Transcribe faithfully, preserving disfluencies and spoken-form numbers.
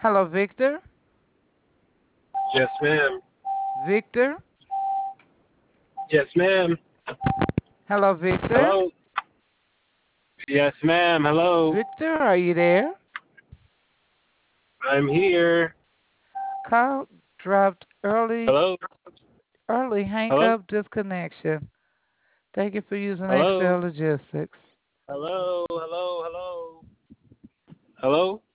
Hello, Victor. Yes, ma'am. Victor. Yes, ma'am. Hello, Victor. Hello. Yes, ma'am. Hello. Victor, are you there? I'm here. Call dropped early, Hello. early hang Hello. up disconnection. Thank you for using Hello. Excel Logistics. Hello. Hello. Hello. Hello.